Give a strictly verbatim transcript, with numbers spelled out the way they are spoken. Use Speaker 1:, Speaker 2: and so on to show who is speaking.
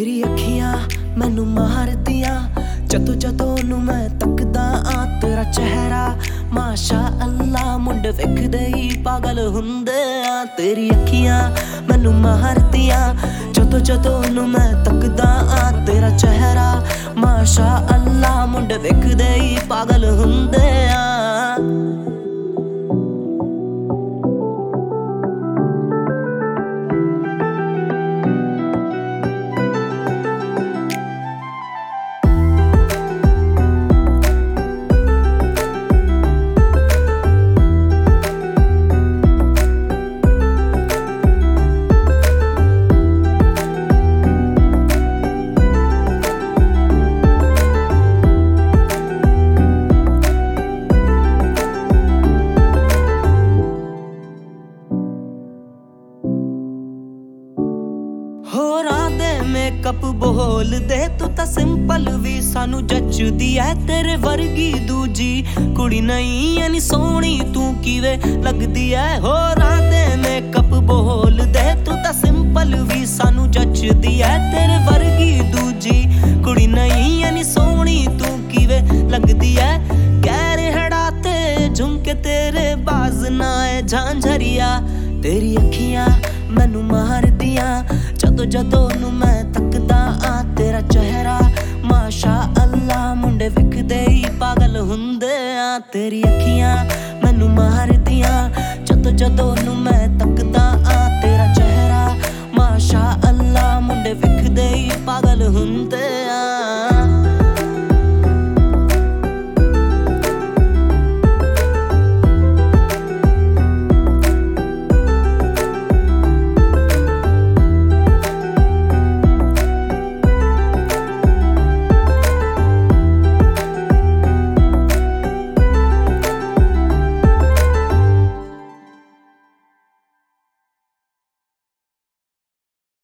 Speaker 1: तेरी अखियां मैनू मारदियां, जदों जदों नू मैं तकदा आ तेरा चेहरा माशा अल्लाह मुंडे वेखदे ही पागल हुंदे आ। तेरी अखियां मैनू मारदियां, जदों जदों नू मैं तकदा आ तेरा चेहरा माशा अल्लाह मुंडे वेखदे ही पागल हुंदे आ। होरां दे मेकअप बोल दे तू तां सिंपल भी सानू जचदी ऐ, तेरे वर्गी दूजी कुड़ी नहीं यानी सोहनी तू किवे लगदी ऐ। होरां दे मेकअप बोल दे तू तां सिंपल भी सानू जचदी ऐ, तेरे वर्गी दूजी कुड़ी नहीं यानी सोहनी तू किवे लगदी ऐ। गैर हड़ा ते झुमके तेरे बाज नाए झांझरिया, तेरी अखियां मैनू मारदियां, जदों जदों नू मैं तकदा आ तेरा चेहरा माशा अल्लाह मुंडे विखदे ही पागल हुंदे आ। तेरी अखियां मैनू मारदियां, जदों जदों नू